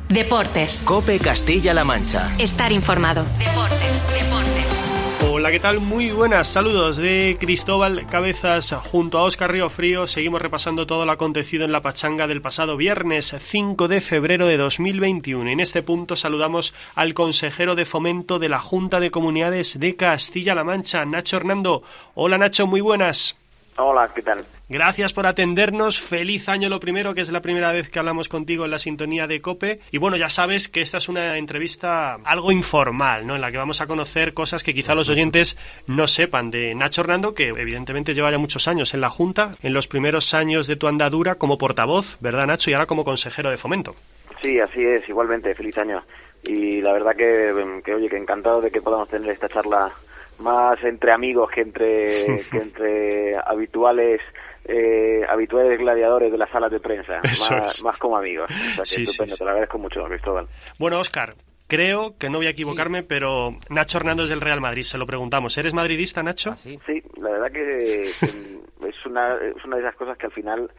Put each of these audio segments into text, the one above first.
Deportes. COPE Castilla-La Mancha. Estar informado. Deportes. Hola, ¿qué tal? Muy buenas, saludos de Cristóbal Cabezas junto a Óscar Riofrío. Seguimos repasando todo lo acontecido en la pachanga del pasado viernes 5 de febrero de 2021. En este punto saludamos al consejero de Fomento de la Junta de Comunidades de Castilla-La Mancha, Nacho Hernando. Hola Nacho, muy buenas. Hola, ¿qué tal? Gracias por atendernos, feliz año lo primero, que es la primera vez que hablamos contigo en la sintonía de COPE. Y bueno, ya sabes que esta es una entrevista algo informal, ¿no? En la que vamos a conocer cosas que quizá los oyentes no sepan de Nacho Hernando, que evidentemente lleva ya muchos años en la Junta, en los primeros años de tu andadura como portavoz, ¿verdad Nacho? Y ahora como consejero de Fomento. Sí, así es, igualmente, feliz año. Y la verdad que oye, que encantado de que podamos tener esta charla más entre amigos que entre habituales gladiadores de las salas de prensa, más como amigos. O sea, que estupendo, te lo agradezco mucho, Cristóbal. Bueno, Óscar, creo que no voy a equivocarme, pero Nacho Hernando es del Real Madrid, se lo preguntamos. ¿Eres madridista, Nacho? Sí, la verdad que es una de esas cosas que al final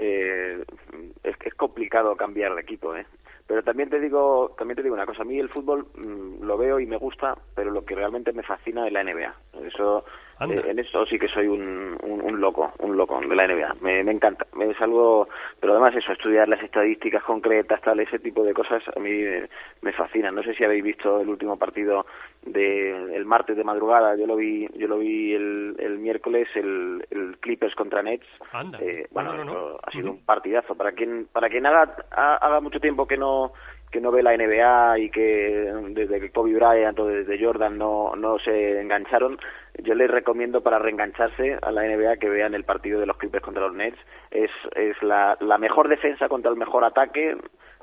es complicado cambiar de equipo, ¿eh? Pero también te digo una cosa, a mí el fútbol lo veo y me gusta, pero lo que realmente me fascina es la NBA. Eso, en eso sí que soy un loco de la NBA. Me encanta, es algo, pero además eso, estudiar las estadísticas concretas, tal, ese tipo de cosas a mí me fascinan. No sé si habéis visto el último partido el martes de madrugada, yo lo vi el miércoles, el Clippers contra Nets. No. Ha sido un partidazo. Para quien haga mucho tiempo que no ve la NBA y que desde que Kobe Bryant o desde Jordan no se engancharon, yo les recomiendo para reengancharse a la NBA que vean el partido de los Clippers contra los Nets. Es la mejor defensa contra el mejor ataque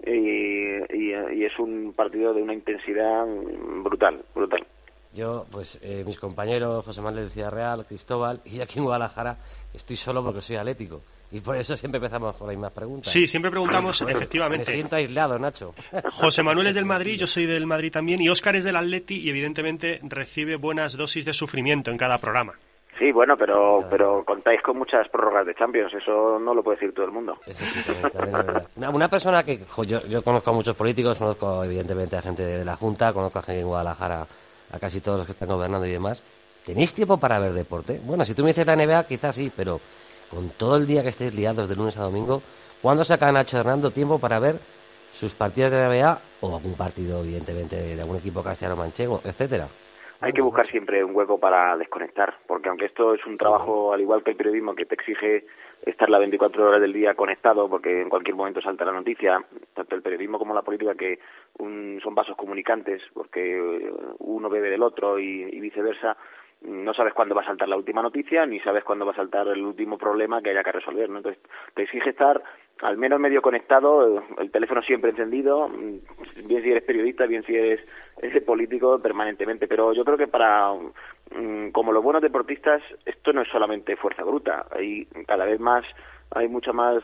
y es un partido de una intensidad brutal. Yo, mis compañeros José Manuel de Ciudad Real, Cristóbal, y aquí en Guadalajara estoy solo porque soy atlético. Y por eso siempre empezamos con las mismas preguntas. Sí, siempre preguntamos, efectivamente. Me siento aislado, Nacho. José Manuel es del Madrid, yo soy del Madrid también, y Óscar es del Atleti y evidentemente recibe buenas dosis de sufrimiento en cada programa. Sí, bueno, pero contáis con muchas prórrogas de Champions, eso no lo puede decir todo el mundo. Eso sí, también es verdad. Una persona que yo conozco a muchos políticos, conozco evidentemente a gente de la Junta, conozco a gente en Guadalajara, a casi todos los que están gobernando y demás. ¿Tenéis tiempo para ver deporte? Bueno, si tú me dices la NBA, quizás sí, pero con todo el día que estéis liados de lunes a domingo, ¿cuándo saca Nacho Hernando tiempo para ver sus partidos de la NBA o algún partido, evidentemente, de algún equipo castellano-manchego, etcétera? Hay que buscar siempre un hueco para desconectar, porque aunque esto es un trabajo, al igual que el periodismo, que te exige estar las 24 horas del día conectado, porque en cualquier momento salta la noticia, tanto el periodismo como la política, que son vasos comunicantes, porque uno bebe del otro y viceversa. No sabes cuándo va a saltar la última noticia, ni sabes cuándo va a saltar el último problema que haya que resolver, ¿no? Entonces, te exige estar al menos medio conectado, el teléfono siempre encendido, bien si eres periodista, bien si eres político, permanentemente. Pero yo creo que como los buenos deportistas, esto no es solamente fuerza bruta, hay cada vez más, hay mucho más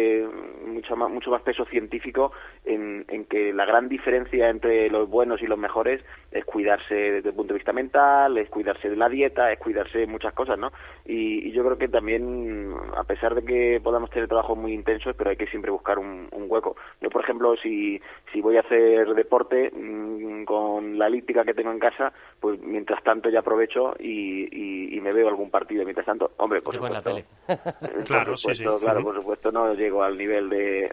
peso científico en que la gran diferencia entre los buenos y los mejores es cuidarse desde el punto de vista mental, es cuidarse de la dieta, es cuidarse de muchas cosas, ¿no? Y yo creo que también, a pesar de que podamos tener trabajos muy intensos, pero hay que siempre buscar un hueco. Yo, por ejemplo, si voy a hacer deporte con la elíptica que tengo en casa, pues mientras tanto ya aprovecho y me veo algún partido. Mientras tanto, hombre, por supuesto, en la tele. Claro, sí. Claro, por supuesto, no llego al nivel de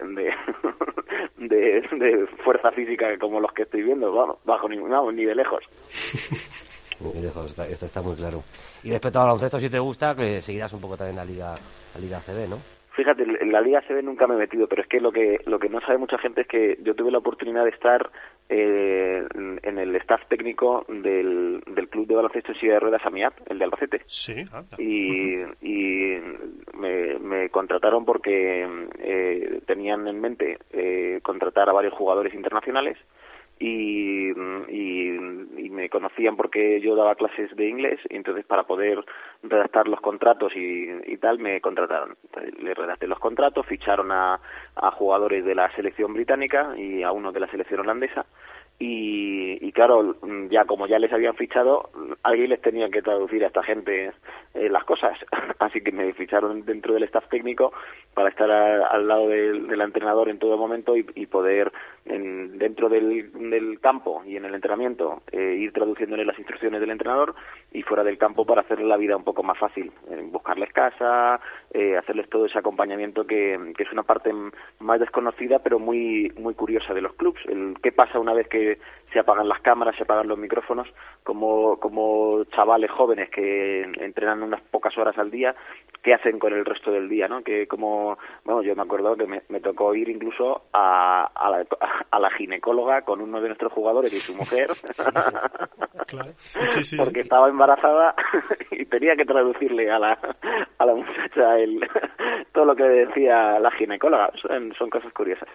fuerza física como los que estoy viendo, vamos, ni de lejos. Muy lejos, esto está muy claro. Y respecto al baloncesto, si te gusta, que seguirás un poco también la Liga ACB, ¿no? Fíjate, en la Liga ACB nunca me he metido, pero es que lo que no sabe mucha gente es que yo tuve la oportunidad de estar en el staff técnico del club de baloncesto en silla de ruedas AMIAP, el de Albacete. Sí, anda. Y me contrataron porque tenían en mente contratar a varios jugadores internacionales y me conocían porque yo daba clases de inglés y entonces para poder redactar los contratos y tal me contrataron. Entonces, le redacté los contratos, ficharon a jugadores de la selección británica y a uno de la selección holandesa y claro, como ya les habían fichado, alguien les tenía que traducir a esta gente las cosas, así que me ficharon dentro del staff técnico para estar al lado del entrenador en todo momento y poder de dentro del campo y en el entrenamiento ir traduciéndole las instrucciones del entrenador, y fuera del campo para hacerle la vida un poco más fácil, buscarles casa, hacerles todo ese acompañamiento que es una parte más desconocida pero muy curiosa de los clubs. ¿Qué pasa una vez que se apagan las cámaras, se apagan los micrófonos? Como chavales jóvenes que entrenan unas pocas horas al día, ¿qué hacen con el resto del día, no? Yo me acuerdo que me tocó ir incluso a la ginecóloga con uno de nuestros jugadores y su mujer, claro. Sí. porque estaba embarazada y tenía que traducirle a la muchacha todo lo que decía la ginecóloga. Son cosas curiosas.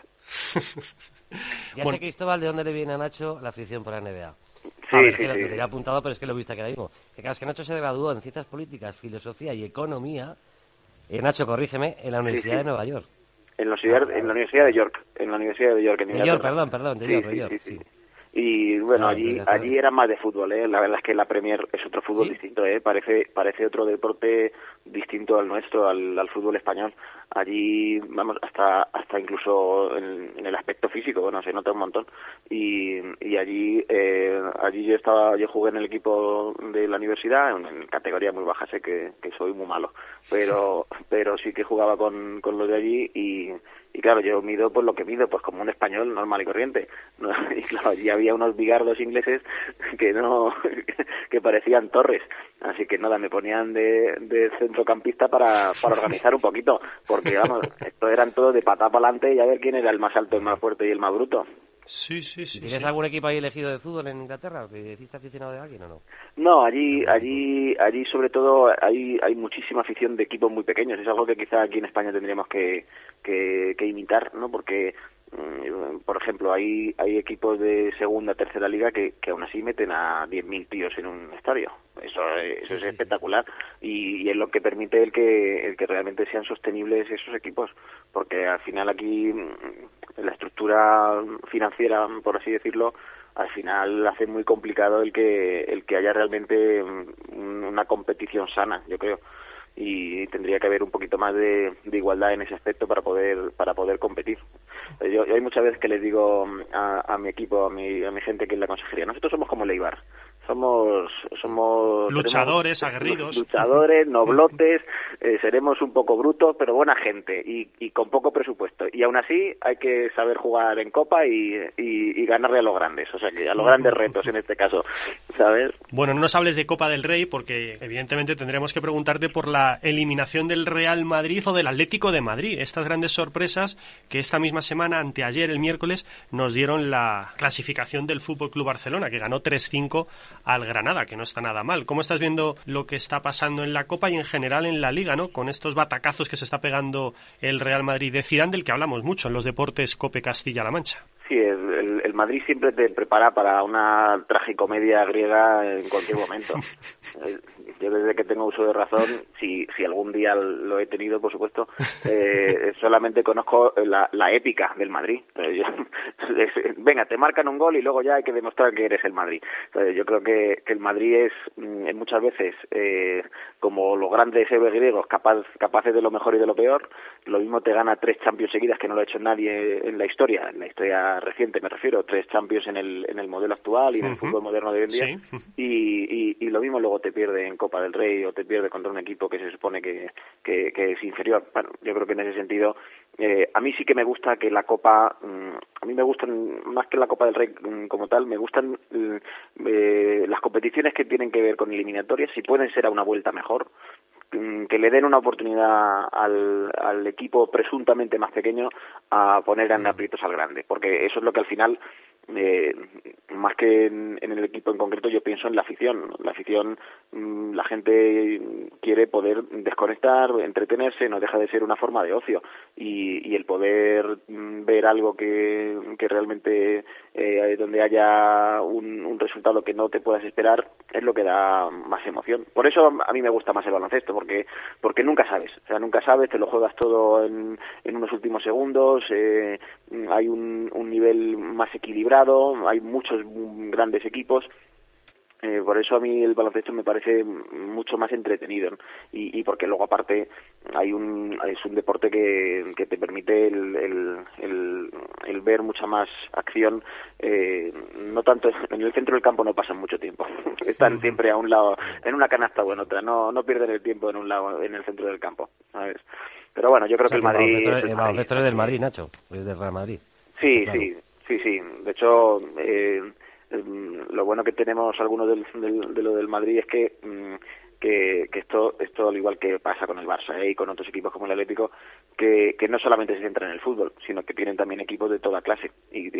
Ya sé, Cristóbal, de dónde le viene a Nacho la afición por la NBA. Sí. Lo tenía apuntado, pero es que lo he visto aquí ahora mismo. Que claro, es que Nacho se graduó en Ciencias Políticas, Filosofía y Economía, Nacho, corrígeme, en la Universidad de Nueva York. En la Universidad de York. En la Universidad de York, en Inglaterra. De York. Sí. Y bueno, allí era más de fútbol, ¿eh? La verdad es que la Premier es otro fútbol distinto, ¿eh? Parece otro deporte distinto al nuestro, al fútbol español. Allí, vamos, hasta incluso en el aspecto físico, bueno, se nota un montón. Y allí yo jugué en el equipo de la universidad, en categoría muy baja, sé que soy muy malo, pero sí que jugaba con los de allí y claro, yo mido pues lo que mido, pues como un español normal y corriente, ¿no? Y claro, allí había unos bigardos ingleses que parecían torres, así que nada, me ponían de centrocampista para organizar un poquito, porque vamos, esto eran todos de patada para adelante y a ver quién era el más alto, el más fuerte y el más bruto. Sí. ¿Tienes algún equipo ahí elegido de fútbol en Inglaterra? ¿Que hiciste aficionado de alguien o no? No, allí sobre todo hay muchísima afición de equipos muy pequeños. Es algo que quizá aquí en España tendríamos que imitar, ¿no? Porque, por ejemplo, hay equipos de segunda, tercera liga que aún así meten a 10.000 tíos en un estadio. Eso es espectacular y es lo que permite el que realmente sean sostenibles esos equipos, porque al final aquí la estructura financiera, por así decirlo, al final hace muy complicado el que haya realmente una competición sana, yo creo, y tendría que haber un poquito más de igualdad en ese aspecto para poder competir. Yo hay muchas veces que les digo a mi equipo, a mi gente que es la consejería, nosotros somos como el Eibar. Somos luchadores, aguerridos. Luchadores, noblotes, seremos un poco brutos, pero buena gente y con poco presupuesto. Y aún así hay que saber jugar en Copa y ganarle a los grandes, o sea que a los grandes retos en este caso, ¿sabes? Bueno, no nos hables de Copa del Rey porque evidentemente tendremos que preguntarte por la eliminación del Real Madrid o del Atlético de Madrid. Estas grandes sorpresas que esta misma semana, anteayer, el miércoles, nos dieron la clasificación del Fútbol Club Barcelona, que ganó 3-5 al Granada, que no está nada mal. ¿Cómo estás viendo lo que está pasando en la Copa y en general en la Liga, ¿no? Con estos batacazos que se está pegando el Real Madrid de Zidane, del que hablamos mucho en los deportes COPE Castilla-La Mancha. Sí, el Madrid siempre te prepara para una tragicomedia griega en cualquier momento. Yo desde que tengo uso de razón, si algún día lo he tenido, por supuesto, solamente conozco la épica del Madrid. Venga, te marcan un gol y luego ya hay que demostrar que eres el Madrid. Yo creo que el Madrid es muchas veces como los grandes héroes griegos, capaces de lo mejor y de lo peor. Lo mismo te gana 3 Champions seguidas, que no lo ha hecho nadie en la historia reciente me refiero, 3 Champions en el modelo actual y en el fútbol moderno de hoy en día, sí. y lo mismo luego te pierde en Copa del Rey o te pierde contra un equipo que se supone que es inferior. Bueno, yo creo que en ese sentido a mí sí que me gusta que la Copa, a mí me gustan más que la Copa del Rey como tal, me gustan las competiciones que tienen que ver con eliminatorias, si pueden ser a una vuelta mejor, que le den una oportunidad al equipo presuntamente más pequeño a poner en aprietos al grande, porque eso es lo que al final, más que en el equipo en concreto, yo pienso en la afición. La afición, la gente quiere poder desconectar, entretenerse, no deja de ser una forma de ocio, y el poder ver algo que realmente donde haya un resultado que no te puedas esperar es lo que da más emoción. Por eso a mí me gusta más el baloncesto, porque nunca sabes, te lo juegas todo en unos últimos segundos, hay un nivel más equilibrado, hay muchos grandes equipos Por eso a mí el baloncesto me parece mucho más entretenido, ¿no? Y porque luego aparte es un deporte que te permite el ver mucha más acción, no tanto en el centro del campo, no pasan mucho tiempo, están siempre a un lado, en una canasta o en otra, no pierden el tiempo en un lado, en el centro del campo, ¿sabes? Pero bueno, yo creo que el Madrid... El baloncesto es del Madrid, Nacho, es del Real Madrid. Sí, claro. sí. De hecho, lo bueno que tenemos algunos de lo del Madrid es que esto al igual que pasa con el Barça y con otros equipos como el Atlético, que no solamente se centran en el fútbol, sino que tienen también equipos de toda clase y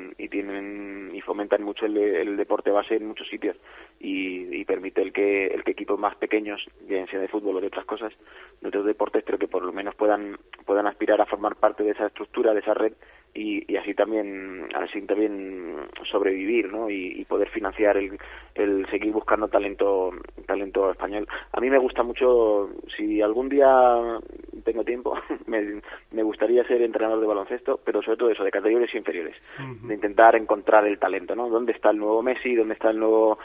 fomentan mucho el deporte base en muchos sitios y permite el que equipos más pequeños, bien sea de fútbol o de otras cosas, de otros deportes, pero que por lo menos puedan aspirar a formar parte de esa estructura, de esa red y así también sobrevivir, ¿no? Y poder financiar el seguir buscando talento español. A mí me gusta mucho, si algún día tengo tiempo, me gustaría ser entrenador de baloncesto, pero sobre todo eso, de categorías inferiores, de intentar encontrar el talento, ¿no? ¿Dónde está el nuevo Messi? ¿Dónde está el nuevo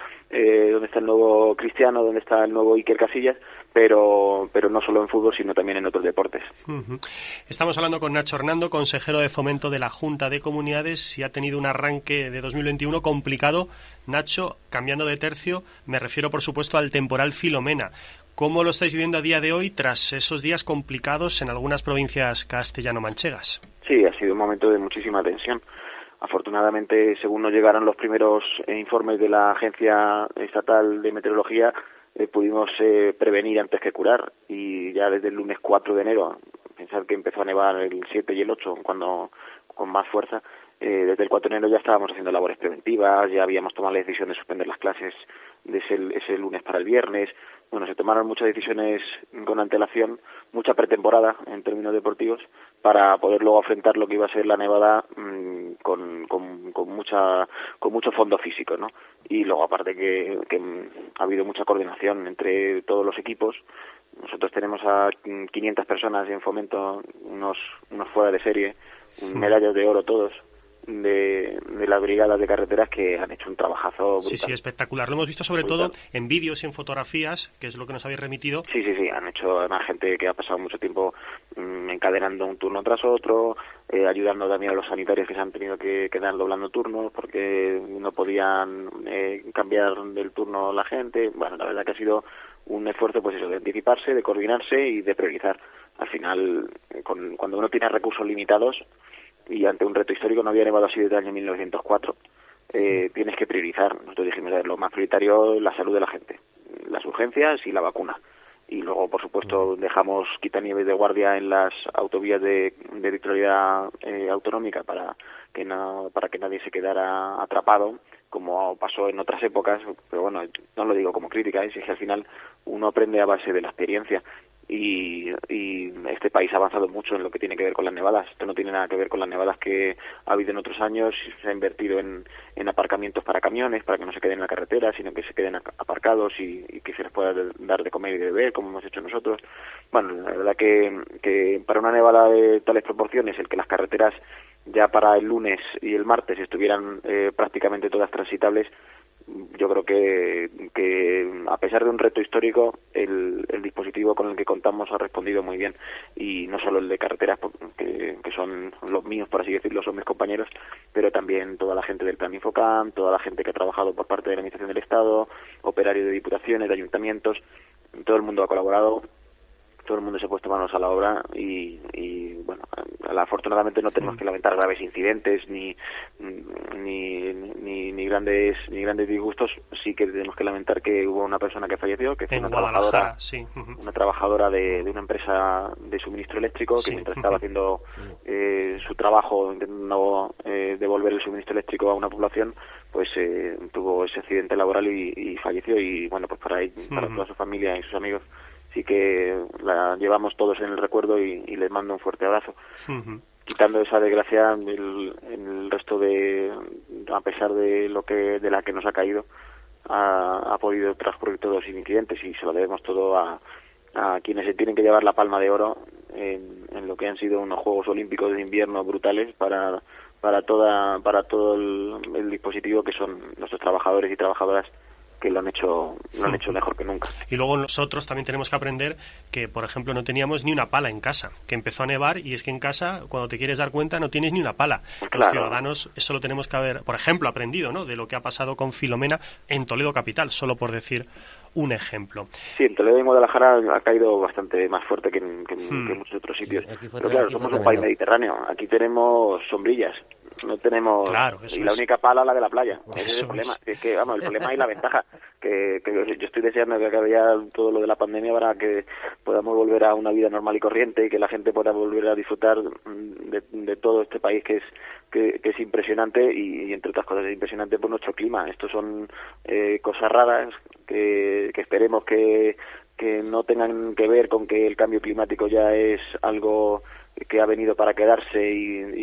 Cristiano? ¿Dónde está el nuevo Iker Casillas? Pero no solo en fútbol, sino también en otros deportes. Estamos hablando con Nacho Hernando, consejero de Fomento de la Junta de Comunidades, y ha tenido un arranque de 2021 complicado. Nacho, cambiando de tercio, me refiero por supuesto al temporal Filomena. ¿Cómo lo estáis viviendo a día de hoy tras esos días complicados en algunas provincias castellano-manchegas? Sí, ha sido un momento de muchísima tensión. Afortunadamente, según nos llegaron los primeros informes de la Agencia Estatal de Meteorología, pudimos prevenir antes que curar, y ya desde el lunes 4 de enero, pensar que empezó a nevar el 7 y el 8 con más fuerza, desde el 4 de enero ya estábamos haciendo labores preventivas, ya habíamos tomado la decisión de suspender las clases de ese lunes para el viernes. Bueno, se tomaron muchas decisiones con antelación, mucha pretemporada en términos deportivos, para poder luego afrontar lo que iba a ser la nevada con mucho fondo físico, ¿no? Y luego aparte que ha habido mucha coordinación entre todos los equipos. Nosotros tenemos a 500 personas en Fomento, unos fuera de serie, medallas de oro todos, de las brigadas de carreteras, que han hecho un trabajazo brutal. Sí, espectacular. Lo hemos visto sobre todo en vídeos y en fotografías, que es lo que nos habéis remitido. Sí, han hecho además gente que ha pasado mucho tiempo encadenando un turno tras otro, ayudando también a los sanitarios que se han tenido que quedar doblando turnos porque no podían cambiar del turno la gente. Bueno, la verdad que ha sido un esfuerzo, pues eso, de anticiparse, de coordinarse y de priorizar. Al final, cuando uno tiene recursos limitados y ante un reto histórico, no había nevado así desde el año 1904, tienes que priorizar. Nosotros dijimos, lo más prioritario es la salud de la gente, las urgencias y la vacuna. Y luego, por supuesto, dejamos quitanieves de guardia en las autovías de titularidad autonómica para que nadie se quedara atrapado, como pasó en otras épocas. Pero bueno, no lo digo como crítica, es que al final uno aprende a base de la experiencia. Y este país ha avanzado mucho en lo que tiene que ver con las nevadas. Esto no tiene nada que ver con las nevadas que ha habido en otros años. Se ha invertido en aparcamientos para camiones, para que no se queden en la carretera, sino que se queden aparcados y que se les pueda dar de comer y de beber, como hemos hecho nosotros. Bueno, la verdad que para una nevada de tales proporciones, el que las carreteras ya para el lunes y el martes estuvieran prácticamente todas transitables, yo creo que a pesar de un reto histórico, el dispositivo con el que contamos ha respondido muy bien, y no solo el de carreteras, que son los míos, por así decirlo, son mis compañeros, pero también toda la gente del Plan Infocam, toda la gente que ha trabajado por parte de la Administración del Estado, operarios de diputaciones, de ayuntamientos. Todo el mundo ha colaborado, todo el mundo se ha puesto manos a la obra y bueno, afortunadamente no tenemos que lamentar graves incidentes ni grandes disgustos. Sí que tenemos que lamentar que hubo una persona que falleció, que fue una trabajadora de una empresa de suministro eléctrico, que mientras estaba haciendo su trabajo intentando devolver el suministro eléctrico a una población, pues tuvo ese accidente laboral y falleció. Y bueno, pues para toda su familia y sus amigos sí que la llevamos todos en el recuerdo y les mando un fuerte abrazo. Quitando esa desgracia, el resto a pesar de la que nos ha caído, ha podido transcurrir todos sin incidentes, y se lo debemos todo a quienes se tienen que llevar la palma de oro en lo que han sido unos Juegos Olímpicos de invierno brutales para todo el dispositivo, que son nuestros trabajadores y trabajadoras que lo han hecho mejor que nunca. Y luego nosotros también tenemos que aprender que, por ejemplo, no teníamos ni una pala en casa, que empezó a nevar y es que en casa, cuando te quieres dar cuenta, no tienes ni una pala. Claro. Los ciudadanos, eso lo tenemos que haber, por ejemplo, aprendido, ¿no?, de lo que ha pasado con Filomena en Toledo capital, solo por decir un ejemplo. Sí, en Toledo y Guadalajara ha caído bastante más fuerte que en muchos otros sitios. Pero claro, somos un país mediterráneo. Aquí tenemos sombrillas. No tenemos... Claro, y la única pala la de la playa. Ese es el problema. Es. Es que, vamos, el problema y la ventaja. Que yo estoy deseando que acabe ya todo lo de la pandemia para que podamos volver a una vida normal y corriente y que la gente pueda volver a disfrutar de todo este país que es impresionante y entre otras cosas es impresionante por nuestro clima. Estos son cosas raras que esperemos que no tengan que ver con que el cambio climático ya es algo que ha venido para quedarse y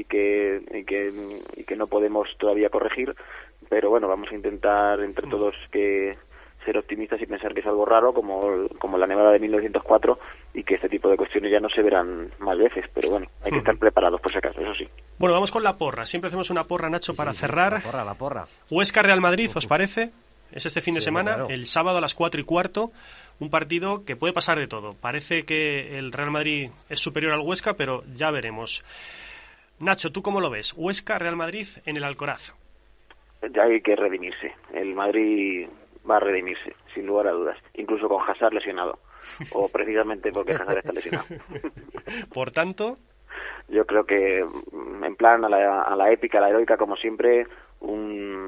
que no podemos todavía corregir, pero bueno, vamos a intentar entre todos ser optimistas y pensar que es algo raro como la nevada de 1904 y que este tipo de cuestiones ya no se verán más veces, pero bueno, hay que estar preparados por si acaso, eso sí. Bueno, vamos con la porra. Siempre hacemos una porra, Nacho, para cerrar. La porra. Huesca Real Madrid, ¿os parece? Es este fin de semana, claro. El sábado a las 4:15, un partido que puede pasar de todo. Parece que el Real Madrid es superior al Huesca, pero ya veremos. Nacho, ¿tú cómo lo ves? Huesca, Real Madrid en el Alcoraz. Ya hay que redimirse. El Madrid va a redimirse, sin lugar a dudas. Incluso con Hazard lesionado. O precisamente porque Hazard está lesionado. Por tanto... Yo creo que en plan a la épica, a la heroica, como siempre, un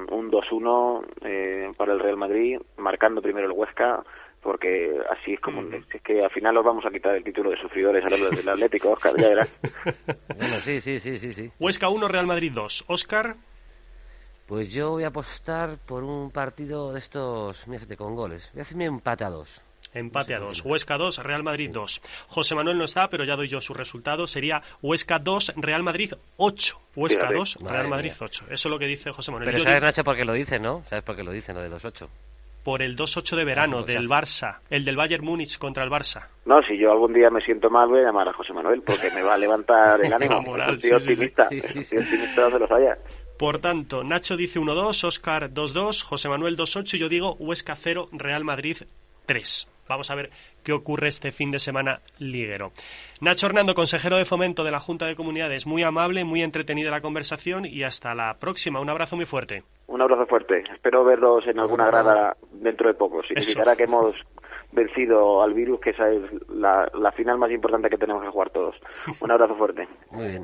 2-1 para el Real Madrid, marcando primero el Huesca, porque así es como es que al final os vamos a quitar el título de sufridores a los del Atlético, Óscar, ya verás. Bueno, sí. Huesca 1, Real Madrid 2. Óscar. Pues yo voy a apostar por un partido de estos, fíjate, con goles. Voy a hacerme empate a 2. Empate a 2. Huesca 2, Real Madrid 2. José Manuel no está, pero ya doy yo su resultado. Sería Huesca 2, Real Madrid 8. Huesca 2, Real Madrid 8. Eso es lo que dice José Manuel. Pero sabes, Nacho, por qué lo dice, ¿no? ¿Sabes por qué lo dicen, lo de 2-8? Por el 2-8 de verano del Barça, el del Bayern Múnich contra el Barça. No, si yo algún día me siento mal voy a llamar a José Manuel porque me va a levantar el ánimo. Moral, Soy optimista. Sí. Soy optimista donde los haya. Por tanto, Nacho dice 1-2, Óscar 2-2, José Manuel 2-8 y yo digo Huesca 0, Real Madrid 3. Vamos a ver qué ocurre este fin de semana liguero. Nacho Hernando, consejero de Fomento de la Junta de Comunidades, muy amable, muy entretenida la conversación y hasta la próxima. Un abrazo muy fuerte. Un abrazo fuerte. Espero verlos en alguna grada dentro de poco. Significará que hemos vencido al virus, que esa es la final más importante que tenemos que jugar todos. Un abrazo fuerte. Muy bien.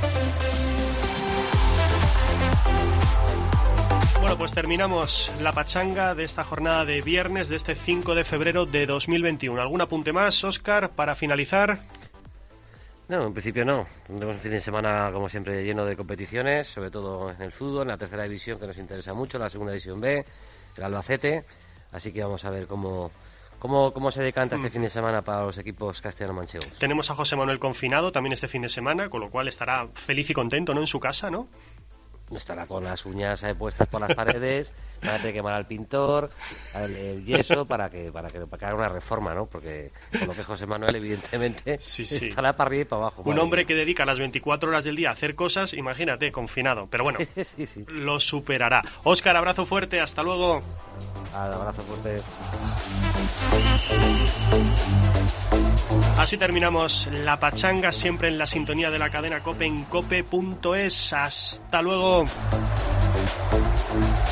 Bueno, pues terminamos la pachanga de esta jornada de viernes, de este 5 de febrero de 2021. ¿Algún apunte más, Óscar, para finalizar? No, en principio no. Tendremos un fin de semana, como siempre, lleno de competiciones, sobre todo en el fútbol, en la tercera división, que nos interesa mucho, la segunda división B, el Albacete. Así que vamos a ver cómo se decanta este fin de semana para los equipos castellano-manchegos. Tenemos a José Manuel confinado también este fin de semana, con lo cual estará feliz y contento, ¿no?, en su casa, ¿no? Estará con las uñas puestas por las paredes, para tener que quemar al pintor, el yeso, para que haga una reforma, ¿no? Porque con lo que es José Manuel, evidentemente, sí. estará para arriba y para abajo. Un hombre que dedica las 24 horas del día a hacer cosas, imagínate, confinado. Pero bueno, sí. Lo superará. Óscar, abrazo fuerte, hasta luego. Abrazo fuerte. Así terminamos la pachanga, siempre en la sintonía de la cadena COPE en cope.es. Hasta luego.